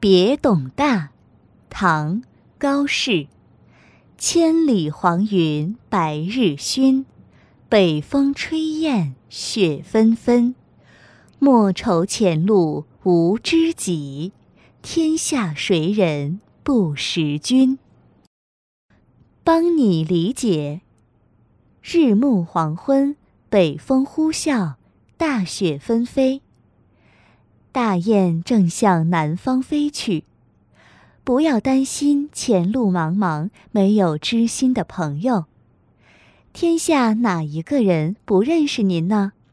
别董大，唐·高适。千里黄云白日曛，北风吹雁雪纷纷。莫愁前路无知己，天下谁人不识君。帮你理解：日暮黄昏，北风呼啸，大雪纷飞。大雁正向南方飞去，不要担心前路茫茫，没有知心的朋友。天下哪一个人不认识您呢？